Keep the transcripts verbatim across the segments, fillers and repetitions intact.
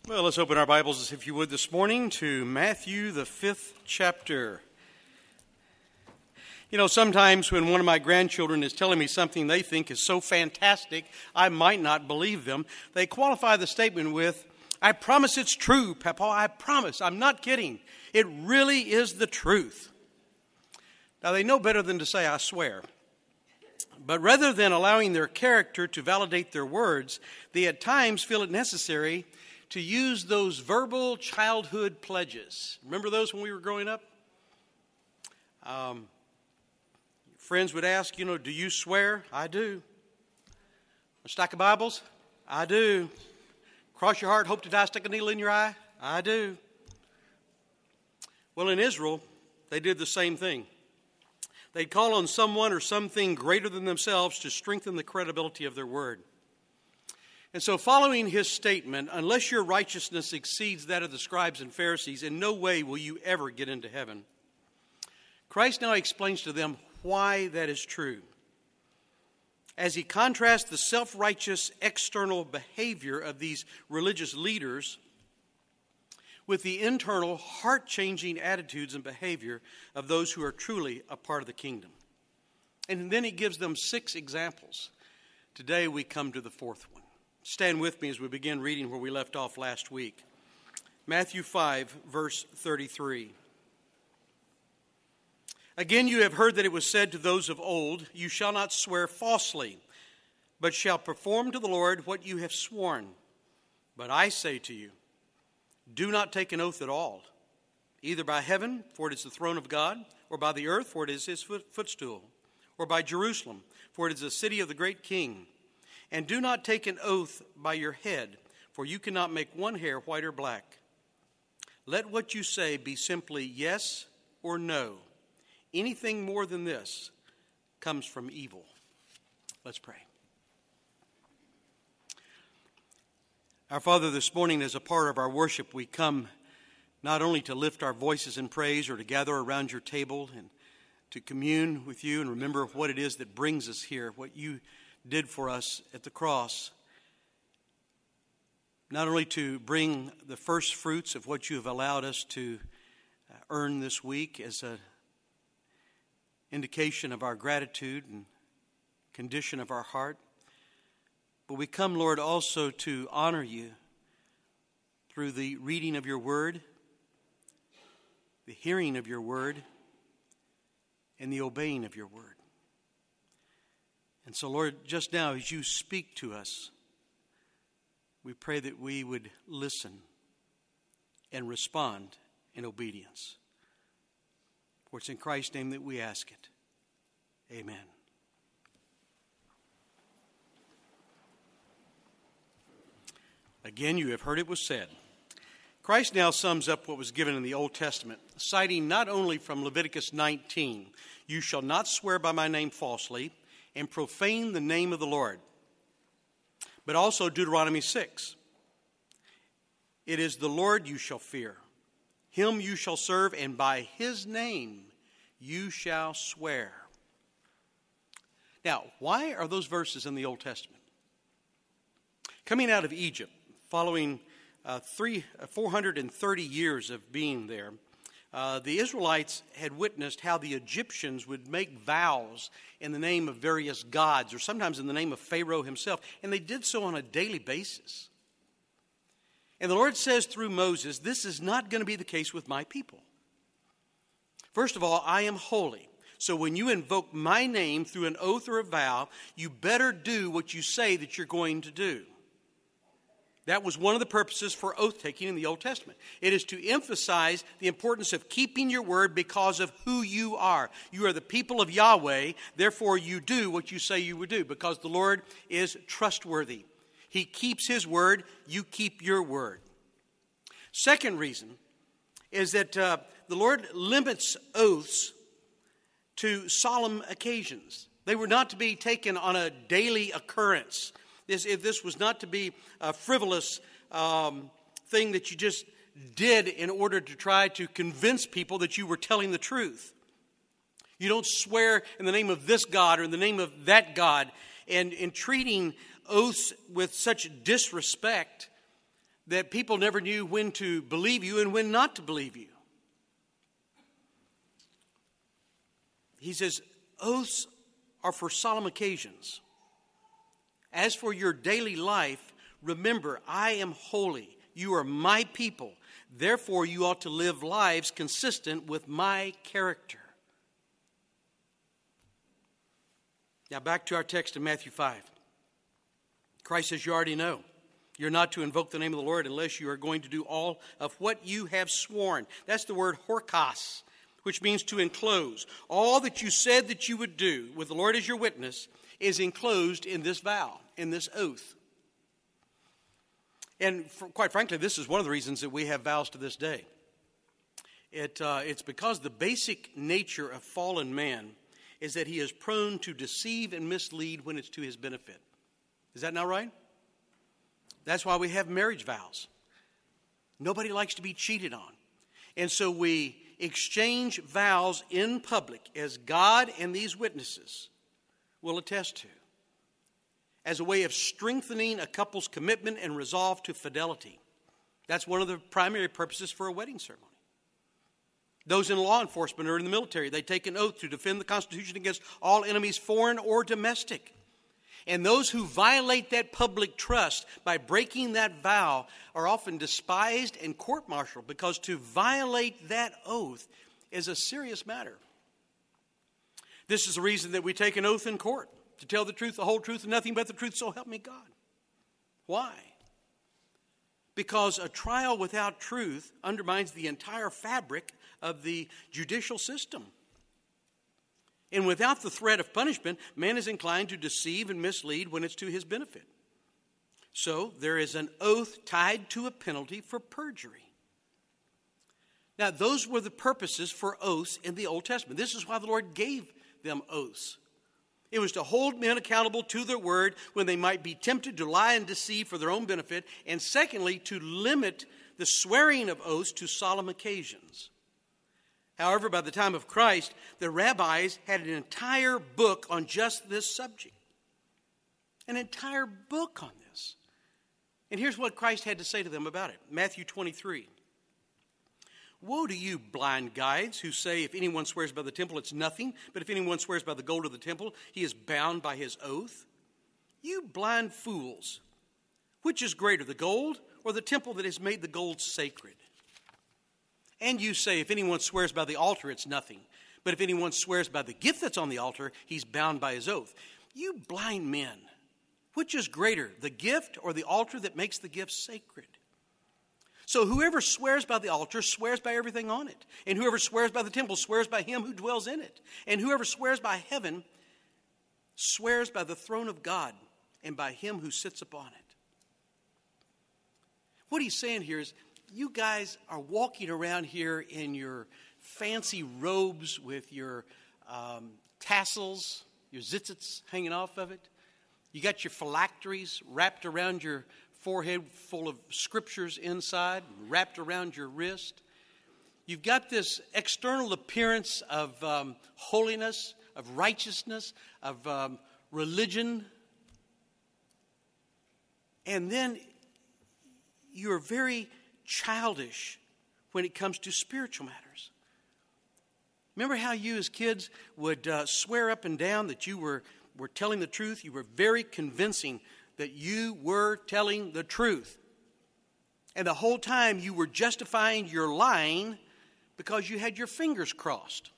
Well, let's open our Bibles, if you would, this morning to Matthew, the fifth chapter. You know, sometimes when one of my grandchildren is telling me something they think is so fantastic, I might not believe them. They qualify the statement with, "I promise it's true, Papa, I promise, I'm not kidding. It really is the truth." Now, they know better than to say, "I swear." But rather than allowing their character to validate their words, they at times feel it necessary to use those verbal childhood pledges. Remember those when we were growing up? Um, friends would ask, you know, "Do you swear?" "I do." "A stack of Bibles?" "I do." "Cross your heart, hope to die, stick a needle in your eye?" "I do." Well, in Israel, they did the same thing. They'd call on someone or something greater than themselves to strengthen the credibility of their word. And so following his statement, unless your righteousness exceeds that of the scribes and Pharisees, in no way will you ever get into heaven. Christ now explains to them why that is true, as he contrasts the self-righteous external behavior of these religious leaders with the internal heart-changing attitudes and behavior of those who are truly a part of the kingdom. And then he gives them six examples. Today we come to the fourth one. Stand with me as we begin reading where we left off last week. Matthew five, verse thirty-three. "Again, you have heard that it was said to those of old, 'You shall not swear falsely, but shall perform to the Lord what you have sworn.' But I say to you, do not take an oath at all, either by heaven, for it is the throne of God, or by the earth, for it is his footstool, or by Jerusalem, for it is the city of the great king. And do not take an oath by your head, for you cannot make one hair white or black. Let what you say be simply yes or no. Anything more than this comes from evil." Let's pray. Our Father, this morning as a part of our worship, we come not only to lift our voices in praise or to gather around your table and to commune with you and remember what it is that brings us here, what you did for us at the cross, not only to bring the first fruits of what you have allowed us to earn this week as an indication of our gratitude and condition of our heart, but we come, Lord, also to honor you through the reading of your word, the hearing of your word, and the obeying of your word. And so, Lord, just now as you speak to us, we pray that we would listen and respond in obedience. For it's in Christ's name that we ask it. Amen. Again, you have heard it was said. Christ now sums up what was given in the Old Testament, citing not only from Leviticus nineteen, "You shall not swear by my name falsely and profane the name of the Lord," but also Deuteronomy six. "It is the Lord you shall fear. Him you shall serve, and by his name you shall swear." Now, why are those verses in the Old Testament? Coming out of Egypt, following uh, three, four hundred thirty years of being there, Uh, the Israelites had witnessed how the Egyptians would make vows in the name of various gods, or sometimes in the name of Pharaoh himself, and they did so on a daily basis. And the Lord says through Moses, this is not going to be the case with my people. First of all, I am holy. So when you invoke my name through an oath or a vow, you better do what you say that you're going to do. That was one of the purposes for oath-taking in the Old Testament. It is to emphasize the importance of keeping your word because of who you are. You are the people of Yahweh, therefore you do what you say you would do, because the Lord is trustworthy. He keeps his word, you keep your word. Second reason is that uh, the Lord limits oaths to solemn occasions. They were not to be taken on a daily occurrence. This, if this was not to be a frivolous um, thing that you just did in order to try to convince people that you were telling the truth. You don't swear in the name of this God or in the name of that God. And in treating oaths with such disrespect, that people never knew when to believe you and when not to believe you. He says, oaths are for solemn occasions. As for your daily life, remember, I am holy. You are my people. Therefore, you ought to live lives consistent with my character. Now, back to our text in Matthew five. Christ says, you already know. You're not to invoke the name of the Lord unless you are going to do all of what you have sworn. That's the word horkos, which means to enclose. All that you said that you would do with the Lord as your witness is enclosed in this vow, in this oath. And for, quite frankly, this is one of the reasons that we have vows to this day. It, uh, it's because the basic nature of fallen man is that he is prone to deceive and mislead when it's to his benefit. Is that not right? That's why we have marriage vows. Nobody likes to be cheated on. And so we exchange vows in public, as God and these witnesses will attest to, as a way of strengthening a couple's commitment and resolve to fidelity. That's one of the primary purposes for a wedding ceremony. Those in law enforcement or in the military, they take an oath to defend the Constitution against all enemies, foreign or domestic. And those who violate that public trust by breaking that vow are often despised and court-martialed, because to violate that oath is a serious matter. This is the reason that we take an oath in court, to tell the truth, the whole truth, and nothing but the truth, so help me God. Why? Because a trial without truth undermines the entire fabric of the judicial system. And without the threat of punishment, man is inclined to deceive and mislead when it's to his benefit. So there is an oath tied to a penalty for perjury. Now, those were the purposes for oaths in the Old Testament. This is why the Lord gave them oaths. It was to hold men accountable to their word when they might be tempted to lie and deceive for their own benefit. And secondly, to limit the swearing of oaths to solemn occasions. However, by the time of Christ, the rabbis had an entire book on just this subject. An entire book on this. And here's what Christ had to say to them about it. Matthew twenty-three. Woe to you, blind guides, who say, if anyone swears by the temple, it's nothing. But if anyone swears by the gold of the temple, he is bound by his oath. You blind fools, which is greater, the gold or the temple that has made the gold sacred? And you say, if anyone swears by the altar, it's nothing. But if anyone swears by the gift that's on the altar, he's bound by his oath. You blind men, which is greater, the gift or the altar that makes the gift sacred? So whoever swears by the altar swears by everything on it. And whoever swears by the temple swears by him who dwells in it. And whoever swears by heaven swears by the throne of God and by him who sits upon it. What he's saying here is, you guys are walking around here in your fancy robes with your um, tassels, your tzitzits hanging off of it. You got your phylacteries wrapped around your forehead full of scriptures inside, wrapped around your wrist. You've got this external appearance of um, holiness, of righteousness, of um, religion. And then you're very childish when it comes to spiritual matters. Remember how you as kids would uh, swear up and down that you were, were telling the truth? You were very convincing that you were telling the truth. And the whole time you were justifying your lying because you had your fingers crossed.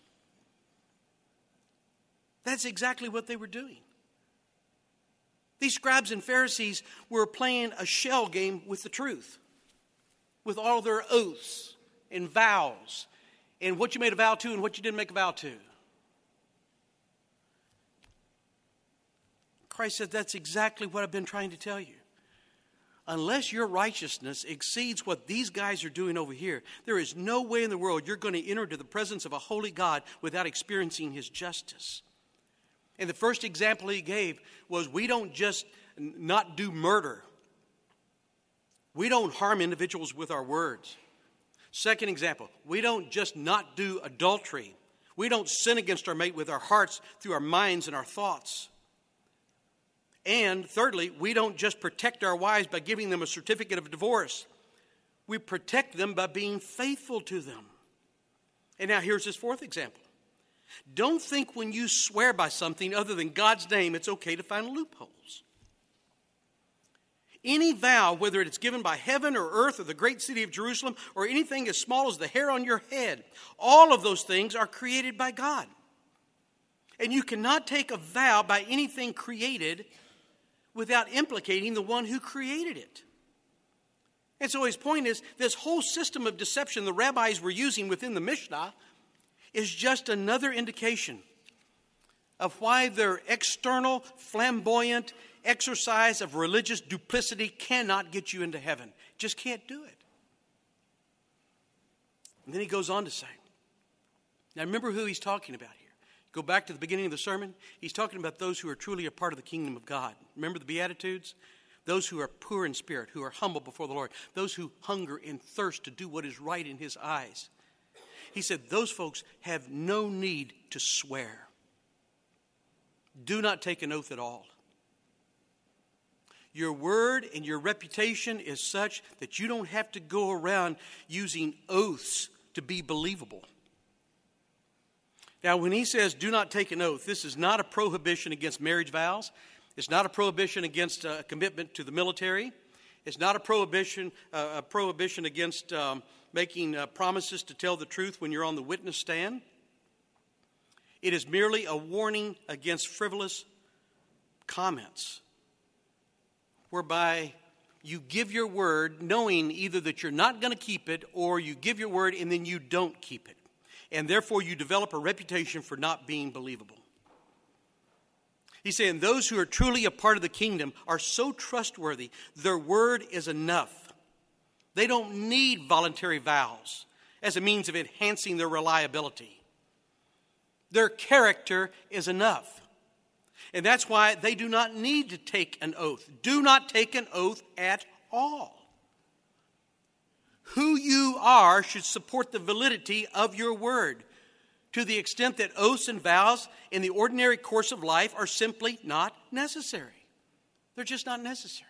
That's exactly what they were doing. These scribes and Pharisees were playing a shell game with the truth, with all their oaths and vows, and what you made a vow to and what you didn't make a vow to. Christ said, that's exactly what I've been trying to tell you. Unless your righteousness exceeds what these guys are doing over here, there is no way in the world you're going to enter into the presence of a holy God without experiencing his justice. And the first example he gave was, we don't just not do murder. We don't harm individuals with our words. Second example, we don't just not do adultery. We don't sin against our mate with our hearts, through our minds and our thoughts. And thirdly, we don't just protect our wives by giving them a certificate of divorce. We protect them by being faithful to them. And now here's his fourth example. Don't think when you swear by something other than God's name, it's okay to find loopholes. Any vow, whether it's given by heaven or earth or the great city of Jerusalem or anything as small as the hair on your head, all of those things are created by God. And you cannot take a vow by anything created without implicating the one who created it. And so his point is, this whole system of deception the rabbis were using within the Mishnah is just another indication of why their external, flamboyant exercise of religious duplicity cannot get you into heaven. Just can't do it. And then he goes on to say, now remember who he's talking about here. Go back to the beginning of the sermon. He's talking about those who are truly a part of the kingdom of God. Remember the Beatitudes? Those who are poor in spirit, who are humble before the Lord. Those who hunger and thirst to do what is right in his eyes. He said those folks have no need to swear. Do not take an oath at all. Your word and your reputation is such that you don't have to go around using oaths to be believable. Now, when he says do not take an oath, this is not a prohibition against marriage vows. It's not a prohibition against a commitment to the military. It's not a prohibition, uh, a prohibition against um, making uh, promises to tell the truth when you're on the witness stand. It is merely a warning against frivolous comments, whereby you give your word knowing either that you're not going to keep it or you give your word and then you don't keep it. And therefore you develop a reputation for not being believable. He's saying those who are truly a part of the kingdom are so trustworthy, their word is enough. They don't need voluntary vows as a means of enhancing their reliability. Their character is enough. And that's why they do not need to take an oath. Do not take an oath at all. Who you are should support the validity of your word, to the extent that oaths and vows in the ordinary course of life are simply not necessary. They're just not necessary.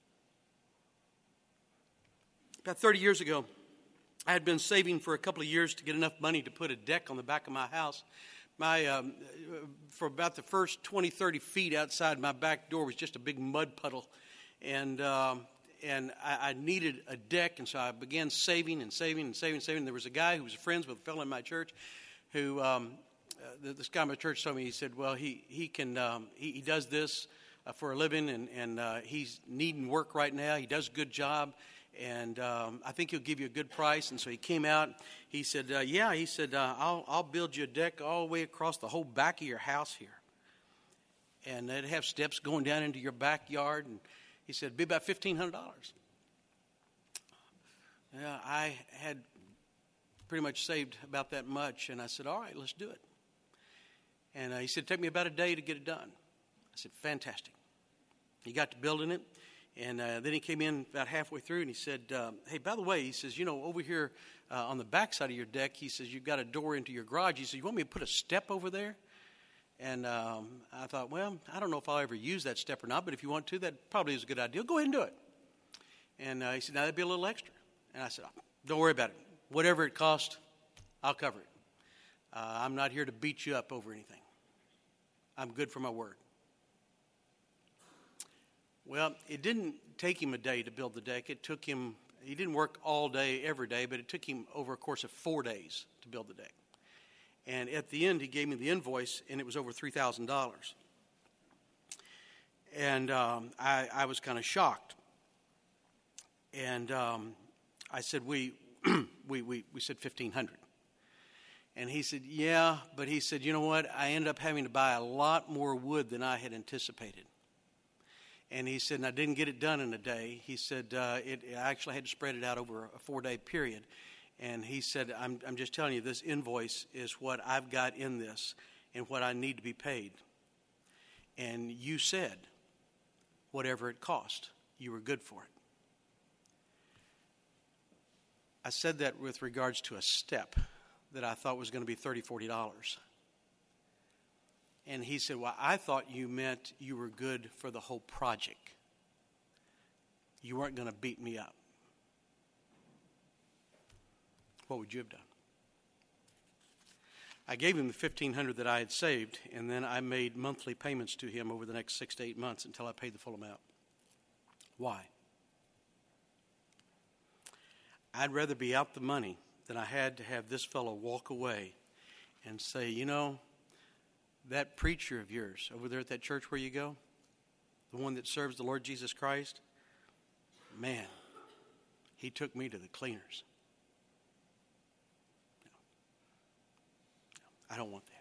About thirty years ago, I had been saving for a couple of years to get enough money to put a deck on the back of my house. My, um, for about the first twenty, thirty feet outside my back door was just a big mud puddle. And um, and I, I needed a deck, and so I began saving and saving and saving and saving. There was a guy who was friends with a fellow in my church who, um, uh, this guy in my church told me, he said, well, he, he can, um, he, he does this uh, for a living, and, and uh, he's needing work right now. He does a good job. And um, I think he'll give you a good price. And so he came out. He said, uh, yeah, he said, uh, I'll, I'll build you a deck all the way across the whole back of your house here. And it'd have steps going down into your backyard. And he said, it'd be about fifteen hundred dollars. Yeah, I had pretty much saved about that much. And I said, all right, let's do it. And uh, he said, take me about a day to get it done. I said, fantastic. He got to building it. And uh, then he came in about halfway through and he said, uh, hey, by the way, he says, you know, over here uh, on the back side of your deck, he says, you've got a door into your garage. He says, you want me to put a step over there? And um, I thought, well, I don't know if I'll ever use that step or not, but if you want to, that probably is a good idea. Go ahead and do it. And uh, he said, now that'd be a little extra. And I said, oh, don't worry about it. Whatever it costs, I'll cover it. Uh, I'm not here to beat you up over anything. I'm good for my word. Well, it didn't take him a day to build the deck. It took him, he didn't work all day, every day, but it took him over a course of four days to build the deck. And at the end, he gave me the invoice, and it was over three thousand dollars. And um, I, I was kind of shocked. And um, I said, we, we, we, we said fifteen hundred dollars. And he said, yeah, but he said, you know what? I ended up having to buy a lot more wood than I had anticipated. And he said, and I didn't get it done in a day. He said, uh, it, I actually had to spread it out over a four-day period. And he said, I'm, I'm just telling you, this invoice is what I've got in this and what I need to be paid. And you said, whatever it cost, you were good for it. I said that with regards to a step that I thought was going to be thirty dollars, forty dollars. And he said, well, I thought you meant you were good for the whole project. You weren't going to beat me up. what would you have done? I gave him the fifteen hundred dollars that I had saved, and then I made monthly payments to him over the next six to eight months until I paid the full amount. Why? I'd rather be out the money than I had to have this fellow walk away and say, you know, that preacher of yours over there at that church where you go, the one that serves the Lord Jesus Christ, man, he took me to the cleaners. No. No, I don't want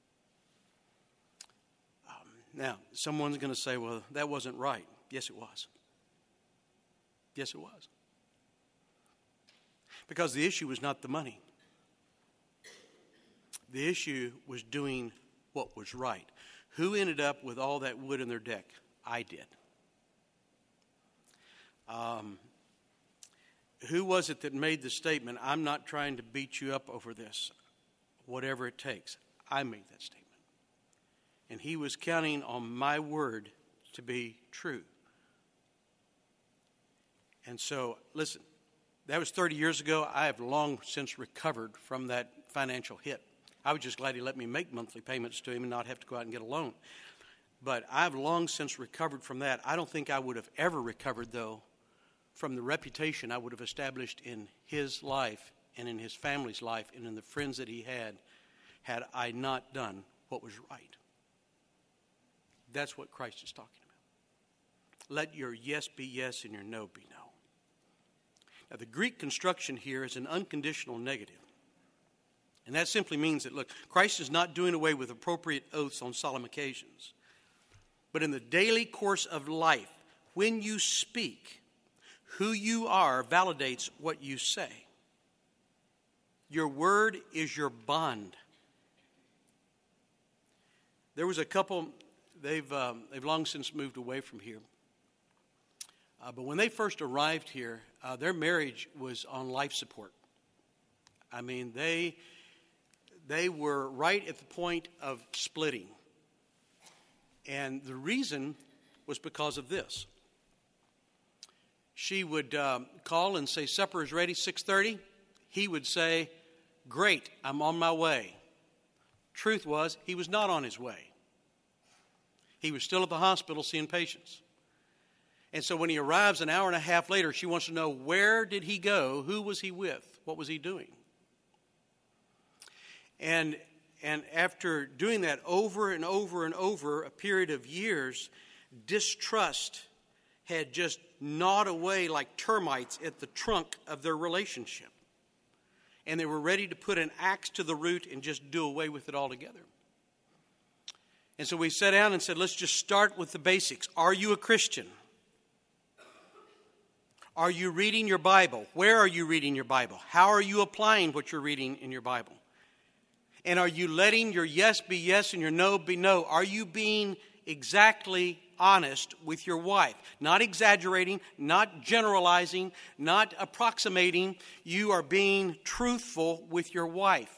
that. Um, now, someone's going to say, well, that wasn't right. Yes, it was. Yes, it was. Because the issue was not the money. The issue was doing what was right. Who ended up with all that wood in their deck? I did. Um, who was it that made the statement, I'm not trying to beat you up over this, whatever it takes? I made that statement. And he was counting on my word to be true. And so, listen, that was thirty years ago. I have long since recovered from that financial hit. I was just glad he let me make monthly payments to him and not have to go out and get a loan. But I've long since recovered from that. I don't think I would have ever recovered, though, from the reputation I would have established in his life and in his family's life and in the friends that he had, had I not done what was right. That's what Christ is talking about. Let your yes be yes and your no be no. Now, the Greek construction here is an unconditional negative. And that simply means that, look, Christ is not doing away with appropriate oaths on solemn occasions. But in the daily course of life, when you speak, who you are validates what you say. Your word is your bond. There was a couple, they've, um, they've long since moved away from here. Uh, but when they first arrived here, uh, their marriage was on life support. I mean, they... They were right at the point of splitting. And the reason was because of this. She would um, call and say, supper is ready, six thirty. He would say, great, I'm on my way. Truth was, he was not on his way. He was still at the hospital seeing patients. And so when he arrives an hour and a half later, she wants to know, where did he go? Who was he with? What was he doing? And and after doing that over and over and over a period of years, distrust had just gnawed away like termites at the trunk of their relationship. And they were ready to put an axe to the root and just do away with it altogether. And so we sat down and said, let's just start with the basics. Are you a Christian? Are you reading your Bible? Where are you reading your Bible? How are you applying what you're reading in your Bible? And are you letting your yes be yes and your no be no? Are you being exactly honest with your wife? Not exaggerating, not generalizing, not approximating. You are being truthful with your wife.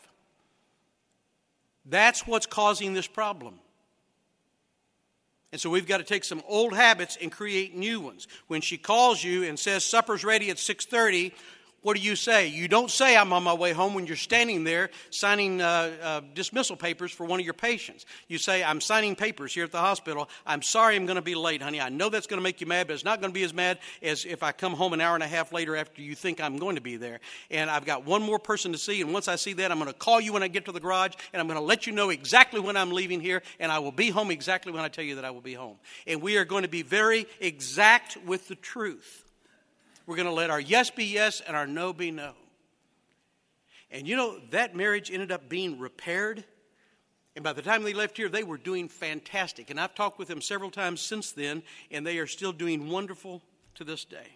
That's what's causing this problem. And so we've got to take some old habits and create new ones. When she calls you and says supper's ready at six thirty, what do you say? You don't say, I'm on my way home, when you're standing there signing uh, uh, dismissal papers for one of your patients. You say, I'm signing papers here at the hospital. I'm sorry I'm going to be late, honey. I know that's going to make you mad, but it's not going to be as mad as if I come home an hour and a half later after you think I'm going to be there. And I've got one more person to see, and once I see that, I'm going to call you when I get to the garage, and I'm going to let you know exactly when I'm leaving here, and I will be home exactly when I tell you that I will be home. And we are going to be very exact with the truth. We're going to let our yes be yes and our no be no. And you know, that marriage ended up being repaired. And by the time they left here, they were doing fantastic. And I've talked with them several times since then, and they are still doing wonderful to this day.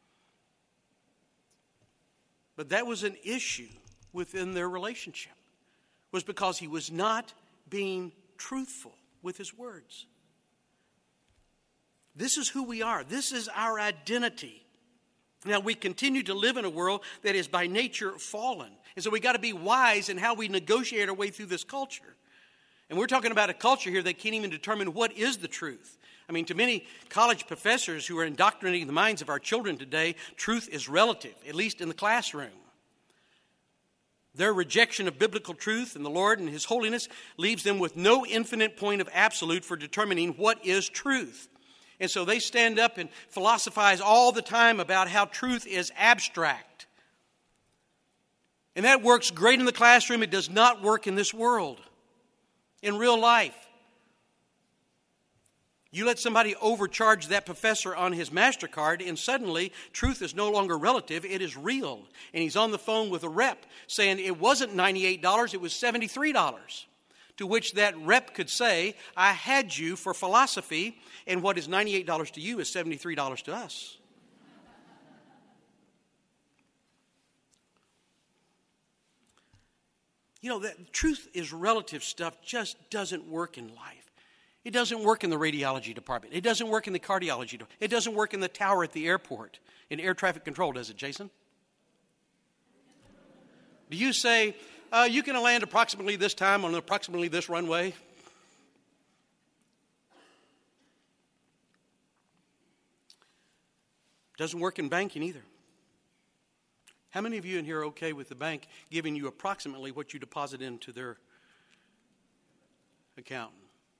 But that was an issue within their relationship, was because he was not being truthful with his words. This is who we are. This is our identity. Now, we continue to live in a world that is by nature fallen. And so we got to be wise in how we negotiate our way through this culture. And we're talking about a culture here that can't even determine what is the truth. I mean, to many college professors who are indoctrinating the minds of our children today, truth is relative, at least in the classroom. Their rejection of biblical truth and the Lord and His holiness leaves them with no infinite point of absolute for determining what is truth. And so they stand up and philosophize all the time about how truth is abstract. And that works great in the classroom. It does not work in this world, in real life. You let somebody overcharge that professor on his MasterCard, and suddenly truth is no longer relative, it is real. And he's on the phone with a rep saying it wasn't ninety-eight dollars, it was seventy-three dollars. To which that rep could say, I had you for philosophy, and what is ninety-eight dollars to you is seventy-three dollars to us. You know, that truth is relative stuff just doesn't work in life. It doesn't work in the radiology department. It doesn't work in the cardiology department. It doesn't work in the tower at the airport, in air traffic control, does it, Jason? Do you say, uh, you can land approximately this time on approximately this runway? Doesn't work in banking either. How many of you in here are okay with the bank giving you approximately what you deposit into their account?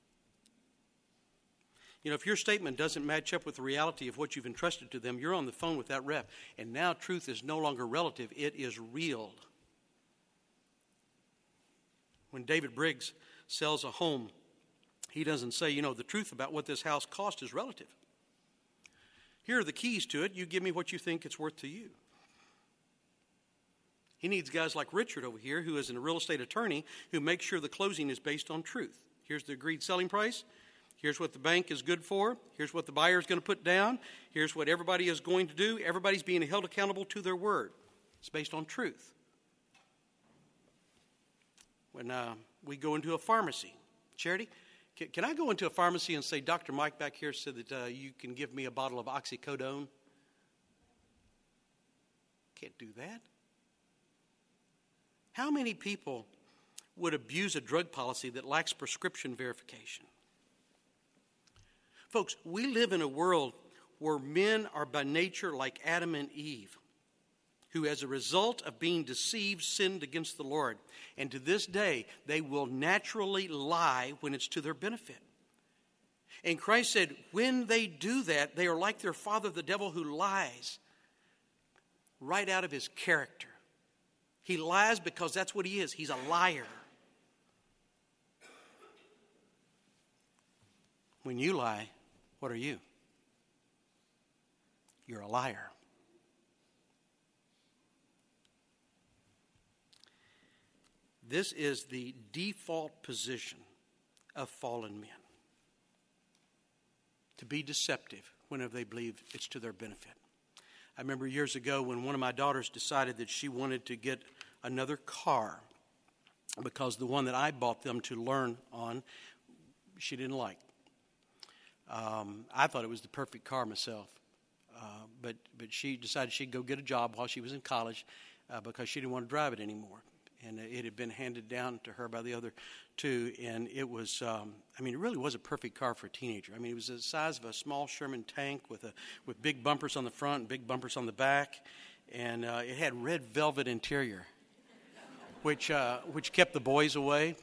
You know, if your statement doesn't match up with the reality of what you've entrusted to them, you're on the phone with that rep, and now truth is no longer relative, it is real. When David Briggs sells a home, he doesn't say, you know, the truth about what this house cost is relative. Here are the keys to it. You give me what you think it's worth to you. He needs guys like Richard over here, who is a real estate attorney, who makes sure the closing is based on truth. Here's the agreed selling price. Here's what the bank is good for. Here's what the buyer is going to put down. Here's what everybody is going to do. Everybody's being held accountable to their word. It's based on truth. When uh, we go into a pharmacy, Charity, can, can I go into a pharmacy and say, Doctor Mike back here said that uh, you can give me a bottle of oxycodone? Can't do that. How many people would abuse a drug policy that lacks prescription verification? Folks, we live in a world where men are by nature like Adam and Eve, who as a result of being deceived sinned against the Lord. And to this day, they will naturally lie when it's to their benefit. And Christ said, when they do that, they are like their father, the devil, who lies right out of his character. He lies because that's what he is. He's a liar. When you lie, what are you? You're a liar. This is the default position of fallen men. To be deceptive whenever they believe it's to their benefit. I remember years ago when one of my daughters decided that she wanted to get another car because the one that I bought them to learn on, she didn't like. Um, I thought it was the perfect car myself, uh, but but she decided she'd go get a job while she was in college uh, because she didn't want to drive it anymore. And it had been handed down to her by the other two, and it was, um, I mean, it really was a perfect car for a teenager. I mean, it was the size of a small Sherman tank with a with big bumpers on the front and big bumpers on the back, and uh, it had red velvet interior, which uh, which kept the boys away.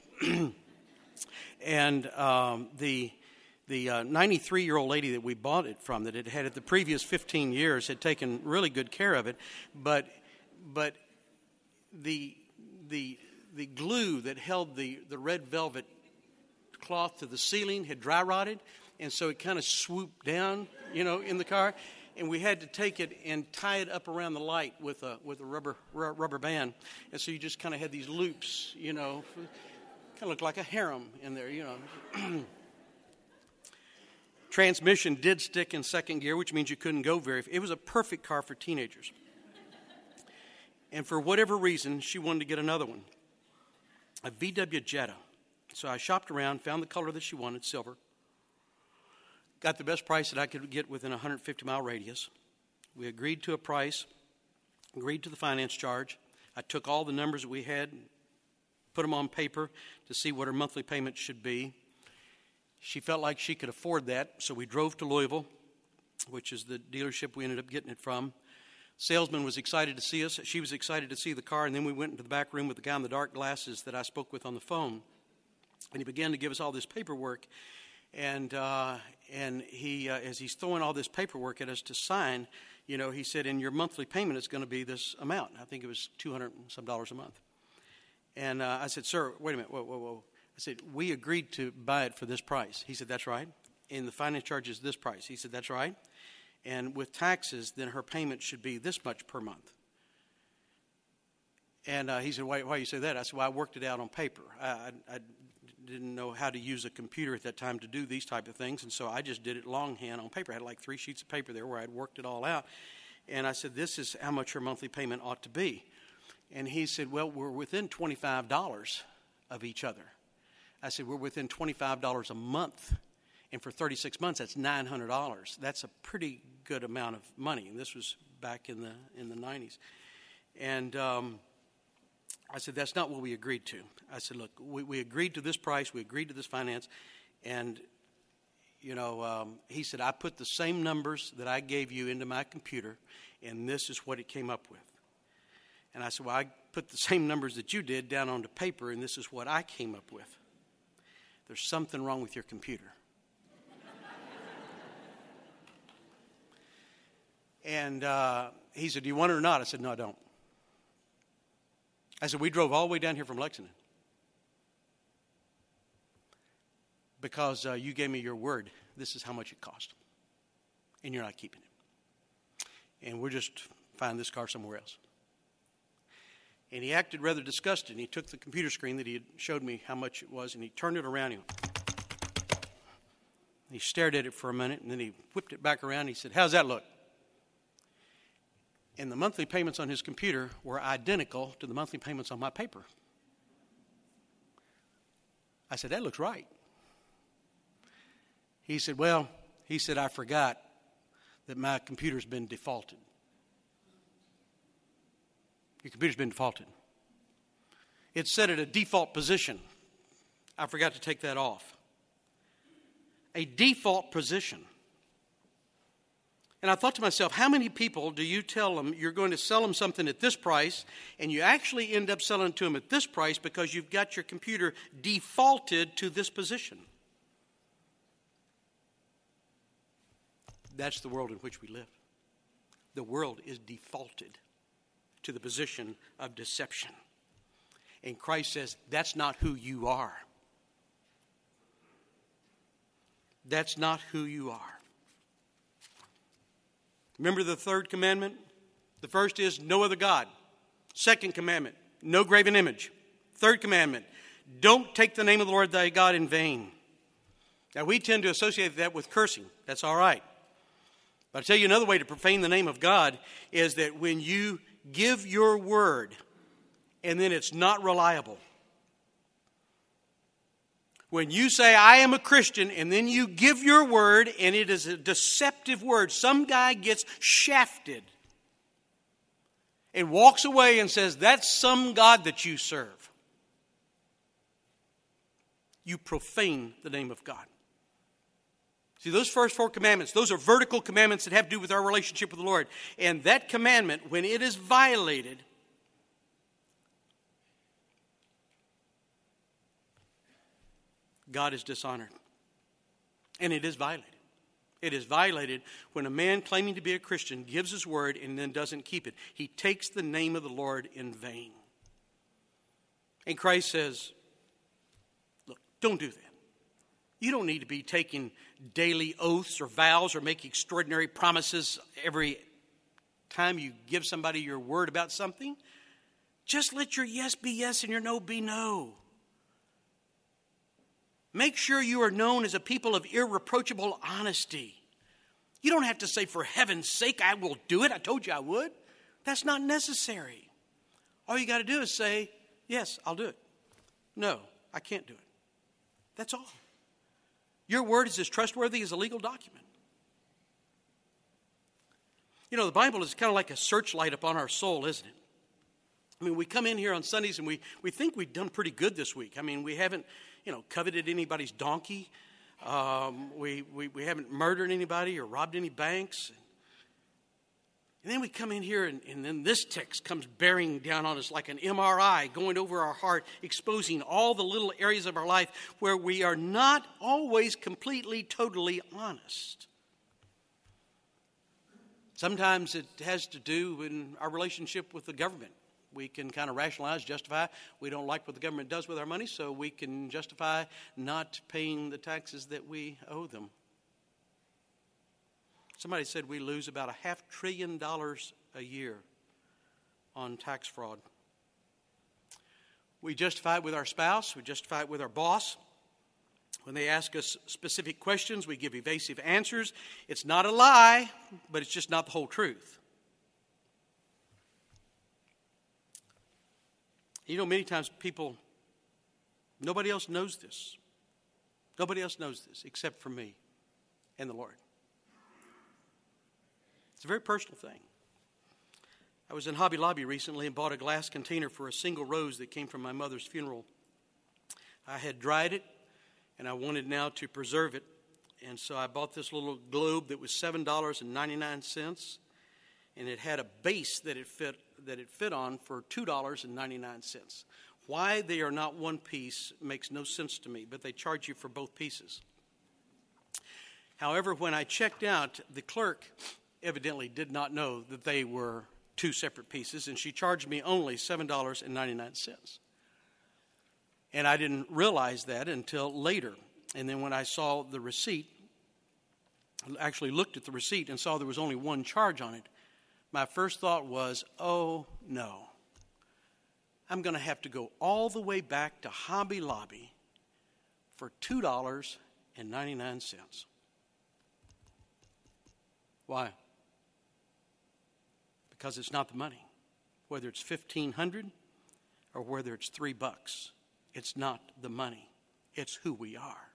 And um, the the uh, ninety-three-year-old lady that we bought it from, that had had it the previous fifteen years, had taken really good care of it, but but the The the glue that held the, the red velvet cloth to the ceiling had dry rotted, and so it kind of swooped down, you know, in the car, and we had to take it and tie it up around the light with a with a rubber rubber band, and so you just kind of had these loops, you know, kind of looked like a harem in there, you know. Transmission did stick in second gear, which means you couldn't go very. It was a perfect car for teenagers. And for whatever reason, she wanted to get another one, a V W Jetta. So I shopped around, found the color that she wanted, silver. Got the best price that I could get within a one hundred fifty mile radius. We agreed to a price, agreed to the finance charge. I took all the numbers that we had, put them on paper to see what her monthly payment should be. She felt like she could afford that, so we drove to Louisville, which is the dealership we ended up getting it from. Salesman was excited to see us. She was excited to see the car. And then we went into the back room with the guy in the dark glasses that I spoke with on the phone. And he began to give us all this paperwork. And uh, and he, uh, as he's throwing all this paperwork at us to sign, you know, he said, and your monthly payment is going to be this amount. I think it was two hundred and some dollars a month. And uh, I said, sir, wait a minute, whoa, whoa, whoa. I said, we agreed to buy it for this price. He said, that's right. And the finance charge is this price. He said, that's right. And with taxes, then her payment should be this much per month. And uh, he said, why, why do you say that? I said, well, I worked it out on paper. I, I, I didn't know how to use a computer at that time to do these type of things, and so I just did it longhand on paper. I had like three sheets of paper there where I'd worked it all out. And I said, this is how much her monthly payment ought to be. And he said, well, we're within twenty-five dollars of each other. I said, we're within twenty-five dollars a month. And for thirty-six months, that's nine hundred dollars. That's a pretty good amount of money. And this was back in the in the nineties. And um, I said, that's not what we agreed to. I said, look, we, we agreed to this price. We agreed to this finance. And, you know, um, he said, I put the same numbers that I gave you into my computer, and this is what it came up with. And I said, well, I put the same numbers that you did down onto paper, and this is what I came up with. There's something wrong with your computer. And uh, he said, do you want it or not? I said, no, I don't. I said, we drove all the way down here from Lexington because uh, you gave me your word. This is how much it cost. And you're not keeping it. And we'll just find this car somewhere else. And he acted rather disgusted. And he took the computer screen that he had showed me how much it was, and he turned it around. He, he stared at it for a minute, and then he whipped it back around. And he said, how's that look? And the monthly payments on his computer were identical to the monthly payments on my paper. I said, that looks right. He said, well, he said, I forgot that my computer's been defaulted. Your computer's been defaulted. It's set at a default position. I forgot to take that off. A default position. And I thought to myself, how many people do you tell them you're going to sell them something at this price, and you actually end up selling it to them at this price because you've got your computer defaulted to this position? That's the world in which we live. The world is defaulted to the position of deception. And Christ says, that's not who you are. That's not who you are. Remember the third commandment? The first is no other God. Second commandment, no graven image. Third commandment, don't take the name of the Lord thy God in vain. Now we tend to associate that with cursing. That's all right. But I'll tell you another way to profane the name of God is that when you give your word and then it's not reliable. When you say, I am a Christian, and then you give your word, and it is a deceptive word. Some guy gets shafted and walks away and says, that's some God that you serve. You profane the name of God. See, those first four commandments, those are vertical commandments that have to do with our relationship with the Lord. And that commandment, when it is violated, God is dishonored. And it is violated. It is violated when a man claiming to be a Christian gives his word and then doesn't keep it. He takes the name of the Lord in vain. And Christ says, look, don't do that. You don't need to be taking daily oaths or vows or making extraordinary promises every time you give somebody your word about something. Just let your yes be yes and your no be no. Make sure you are known as a people of irreproachable honesty. You don't have to say, for heaven's sake, I will do it. I told you I would. That's not necessary. All you got to do is say, yes, I'll do it. No, I can't do it. That's all. Your word is as trustworthy as a legal document. You know, the Bible is kind of like a searchlight upon our soul, isn't it? I mean, we come in here on Sundays and we, we think we've done pretty good this week. I mean, we haven't, you know, coveted anybody's donkey. Um, we, we, we haven't murdered anybody or robbed any banks. And then we come in here, and, and then this text comes bearing down on us like an M R I, going over our heart, exposing all the little areas of our life where we are not always completely, totally honest. Sometimes it has to do with our relationship with the government. We can kind of rationalize, justify. We don't like what the government does with our money, so we can justify not paying the taxes that we owe them. Somebody said we lose about a half trillion dollars a year on tax fraud. We justify it with our spouse. We justify it with our boss. When they ask us specific questions, we give evasive answers. It's not a lie, but it's just not the whole truth. You know, many times people, nobody else knows this. Nobody else knows this except for me and the Lord. It's a very personal thing. I was in Hobby Lobby recently and bought a glass container for a single rose that came from my mother's funeral. I had dried it, and I wanted now to preserve it. And so I bought this little globe that was seven dollars and ninety-nine cents, and it had a base that it fit that it fit on for two dollars and ninety-nine cents. Why they are not one piece makes no sense to me, but they charge you for both pieces. However, when I checked out, the clerk evidently did not know that they were two separate pieces, and she charged me only seven dollars and ninety-nine cents. And I didn't realize that until later. And then when I saw the receipt, I actually looked at the receipt and saw there was only one charge on it, my first thought was, oh no, I'm going to have to go all the way back to Hobby Lobby for two dollars and ninety-nine cents. Why? Because it's not the money. Whether it's fifteen hundred dollars or whether it's three bucks, it's not the money. It's who we are.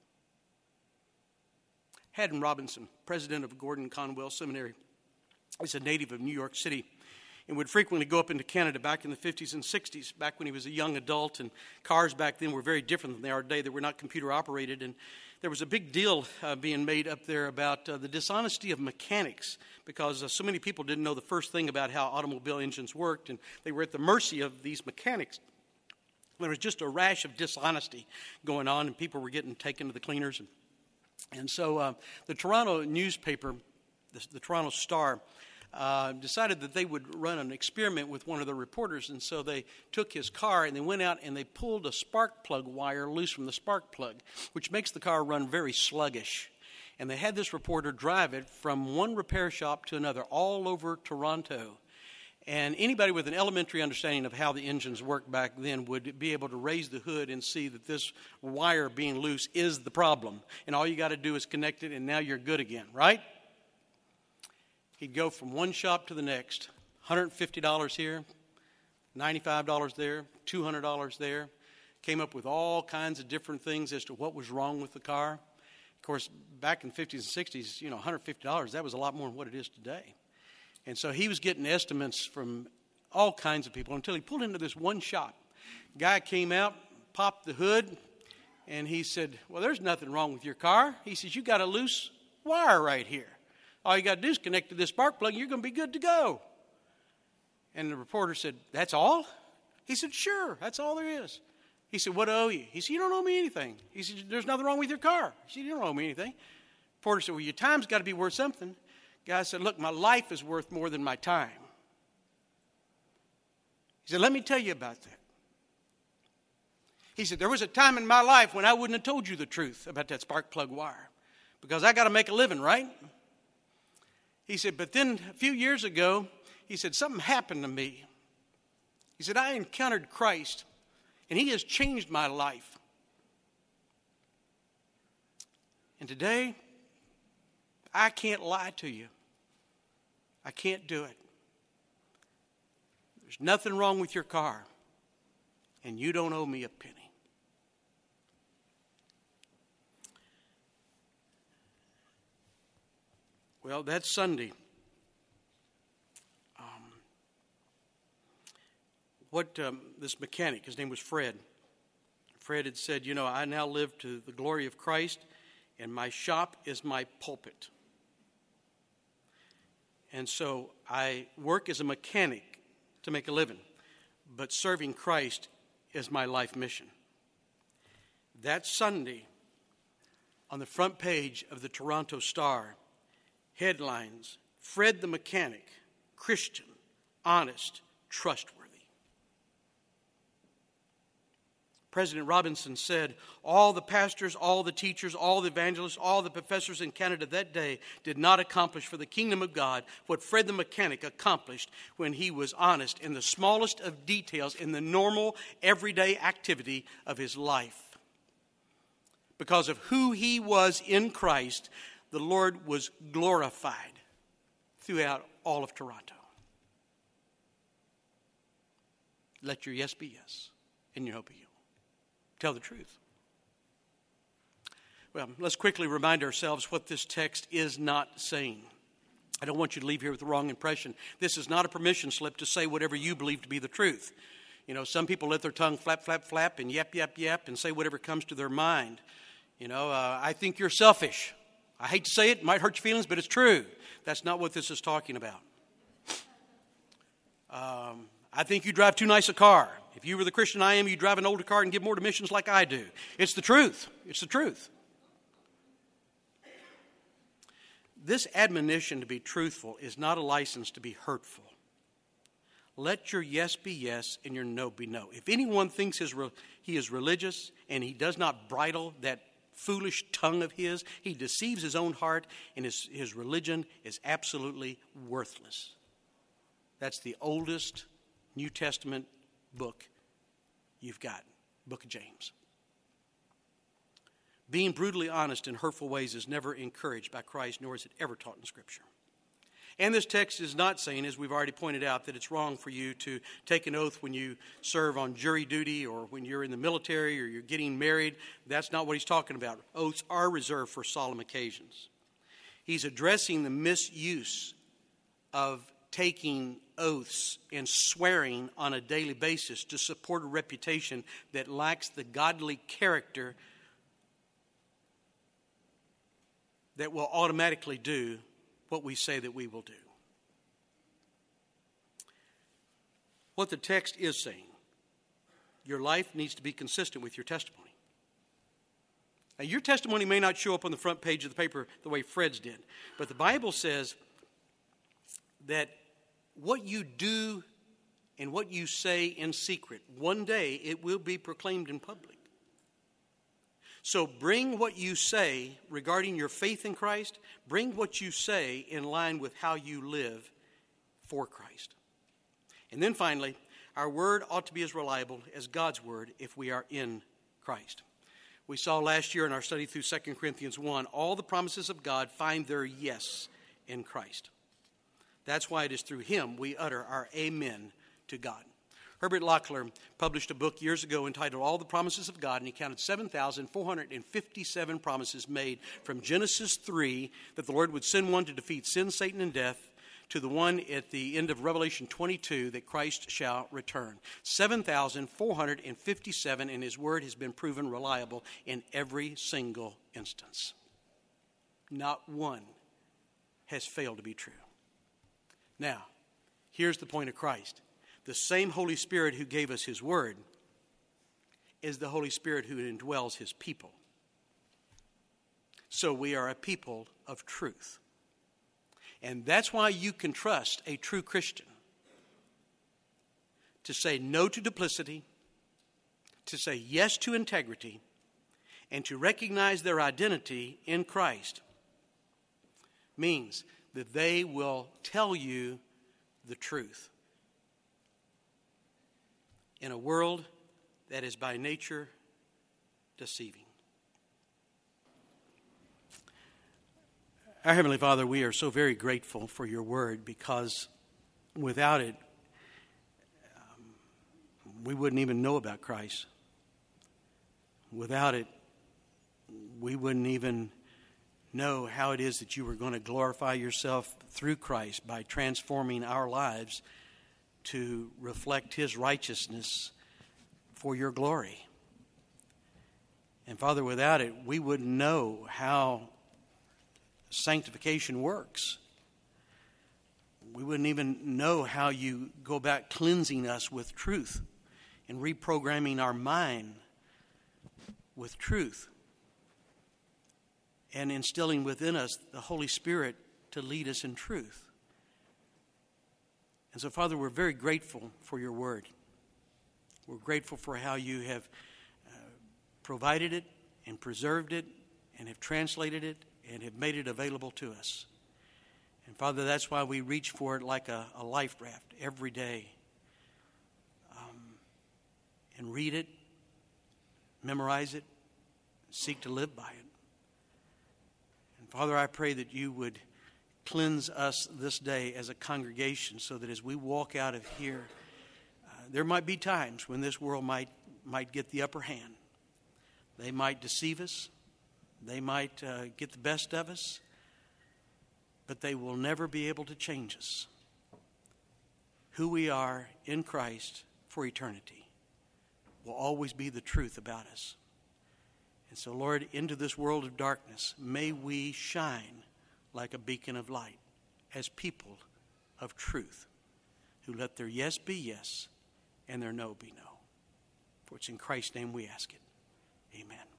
Haddon Robinson, president of Gordon Conwell Seminary, is a native of New York City and would frequently go up into Canada back in the fifties and sixties, back when he was a young adult, and cars back then were very different than they are today. They were not computer operated, and there was a big deal uh, being made up there about uh, the dishonesty of mechanics, because uh, so many people didn't know the first thing about how automobile engines worked, and they were at the mercy of these mechanics. There was just a rash of dishonesty going on, and people were getting taken to the cleaners. And, and so uh, the Toronto newspaper, the, the Toronto Star, Uh, decided that they would run an experiment with one of the reporters, and so they took his car and they went out and they pulled a spark plug wire loose from the spark plug, which makes the car run very sluggish. And they had this reporter drive it from one repair shop to another all over Toronto. And anybody with an elementary understanding of how the engines worked back then would be able to raise the hood and see that this wire being loose is the problem. And all you got to do is connect it, and now you're good again, right? He'd go from one shop to the next, one hundred fifty dollars here, ninety-five dollars there, two hundred dollars there. Came up with all kinds of different things as to what was wrong with the car. Of course, back in the fifties and sixties, you know, one hundred fifty dollars, that was a lot more than what it is today. And so he was getting estimates from all kinds of people until he pulled into this one shop. Guy came out, popped the hood, and he said, well, there's nothing wrong with your car. He says, you got a loose wire right here. All you got to do is connect to this spark plug and you're going to be good to go. And the reporter said, that's all? He said, sure, that's all there is. He said, what do I owe you? He said, you don't owe me anything. He said, there's nothing wrong with your car. He said, you don't owe me anything. The reporter said, well, your time's got to be worth something. The guy said, look, my life is worth more than my time. He said, let me tell you about that. He said, there was a time in my life when I wouldn't have told you the truth about that spark plug wire, because I got to make a living, right? He said, but then a few years ago, he said, something happened to me. He said, I encountered Christ, and he has changed my life. And today, I can't lie to you. I can't do it. There's nothing wrong with your car, and you don't owe me a penny. Well, that Sunday, um, what um, this mechanic, his name was Fred. Fred had said, you know, I now live to the glory of Christ, and my shop is my pulpit. And so I work as a mechanic to make a living, but serving Christ is my life mission. That Sunday, on the front page of the Toronto Star, headlines, Fred the Mechanic, Christian, honest, trustworthy. President Robinson said, all the pastors, all the teachers, all the evangelists, all the professors in Canada that day did not accomplish for the kingdom of God what Fred the Mechanic accomplished when he was honest in the smallest of details in the normal, everyday activity of his life. Because of who he was in Christ, the Lord was glorified throughout all of Toronto. Let your yes be yes, and your no be no. Tell the truth. Well, let's quickly remind ourselves what this text is not saying. I don't want you to leave here with the wrong impression. This is not a permission slip to say whatever you believe to be the truth. You know, some people let their tongue flap, flap, flap, and yap, yap, yap, and say whatever comes to their mind. You know, uh, I think you're selfish. I hate to say it, it might hurt your feelings, but it's true. That's not what this is talking about. Um, I think you drive too nice a car. If you were the Christian I am, you drive an older car and give more to missions like I do. It's the truth. It's the truth. This admonition to be truthful is not a license to be hurtful. Let your yes be yes and your no be no. If anyone thinks his re- he is religious and he does not bridle that foolish tongue of his, he deceives his own heart, and his, his religion is absolutely worthless. That's the oldest New Testament book you've got, Book of James. Being brutally honest in hurtful ways is never encouraged by Christ, nor is it ever taught in Scripture. And this text is not saying, as we've already pointed out, that it's wrong for you to take an oath when you serve on jury duty or when you're in the military or you're getting married. That's not what he's talking about. Oaths are reserved for solemn occasions. He's addressing the misuse of taking oaths and swearing on a daily basis to support a reputation that lacks the godly character that will automatically do what we say that we will do. What the text is saying, your life needs to be consistent with your testimony. Now, your testimony may not show up on the front page of the paper the way Fred's did, but the Bible says that what you do and what you say in secret, one day it will be proclaimed in public. So bring what you say regarding your faith in Christ, bring what you say in line with how you live for Christ. And then finally, our word ought to be as reliable as God's word if we are in Christ. We saw last year in our study through Second Corinthians one, all the promises of God find their yes in Christ. That's why it is through him we utter our amen to God. Herbert Locklear published a book years ago entitled All the Promises of God, and he counted seven thousand four hundred fifty-seven promises made from Genesis three that the Lord would send one to defeat sin, Satan, and death, to the one at the end of Revelation twenty-two that Christ shall return. seven thousand four hundred fifty-seven, and his word has been proven reliable in every single instance. Not one has failed to be true. Now, here's the point of Christ. The same Holy Spirit who gave us his word is the Holy Spirit who indwells his people. So we are a people of truth. And that's why you can trust a true Christian to say no to duplicity, to say yes to integrity, and to recognize their identity in Christ means that they will tell you the truth. In a world that is by nature deceiving. Our Heavenly Father, we are so very grateful for your word, because without it, um, we wouldn't even know about Christ. Without it, we wouldn't even know how it is that you were going to glorify yourself through Christ by transforming our lives to reflect his righteousness for your glory. And Father, without it, we wouldn't know how sanctification works. we wouldn't even know how you go about cleansing us with truth and reprogramming our mind with truth and instilling within us the Holy Spirit to lead us in truth. And so, Father, we're very grateful for your word. We're grateful for how you have uh, provided it and preserved it and have translated it and have made it available to us. And, Father, that's why we reach for it like a, a life raft every day um, and read it, memorize it, seek to live by it. And, Father, I pray that you would cleanse us this day as a congregation so that as we walk out of here, uh, there might be times when this world might might get the upper hand. They might deceive us. They might uh, get the best of us. But they will never be able to change us. Who we are in Christ for eternity will always be the truth about us. And so, Lord, into this world of darkness, may we shine like a beacon of light as people of truth who let their yes be yes and their no be no. For it's in Christ's name we ask it. Amen.